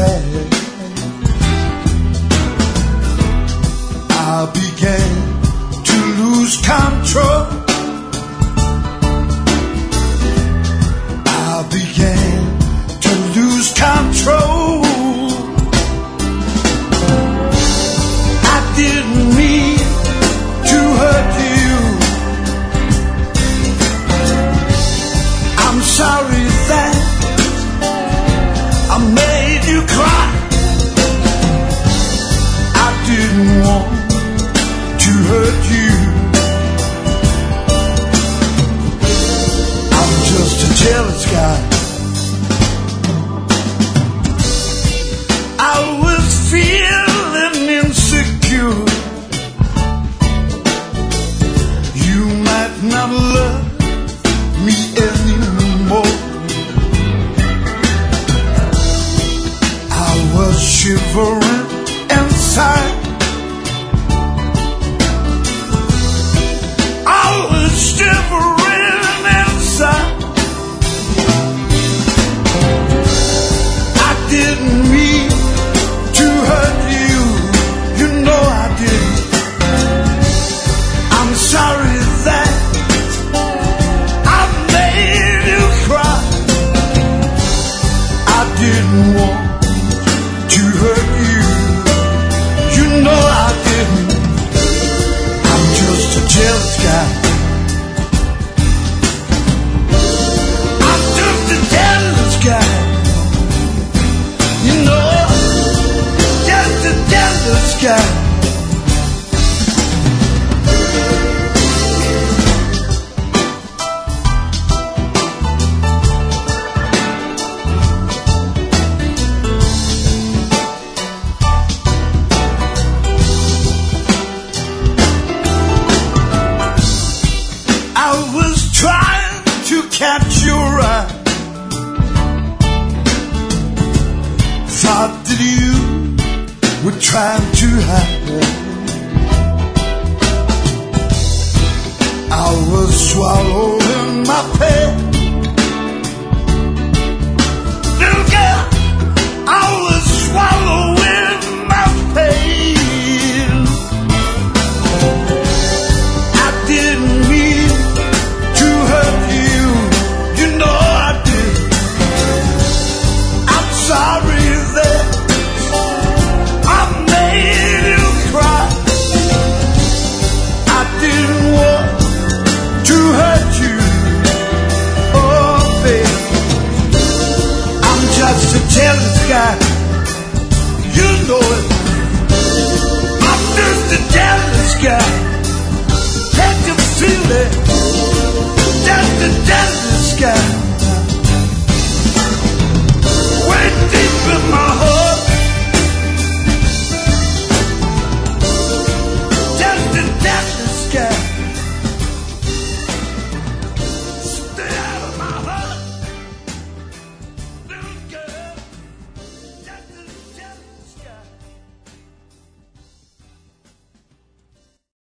past. I began to lose control. I began to lose control. I didn't mean to hurt you. I'm sorry that I made you cry. I didn't want to hurt you. I'm just a jealous guy. I was feeling insecure. You might not love me anymore. I was shivering inside. I was shivering inside. I didn't mean to hurt you. You know I didn't. I'm sorry that I made you cry. I didn't want to hurt you. You know I didn't. I'm just a jealous guy. I'm just a jealous guy. You know, just a jealous guy. I was trying to catch your eye. Thought that you were trying to hide. I was swallowing my pain.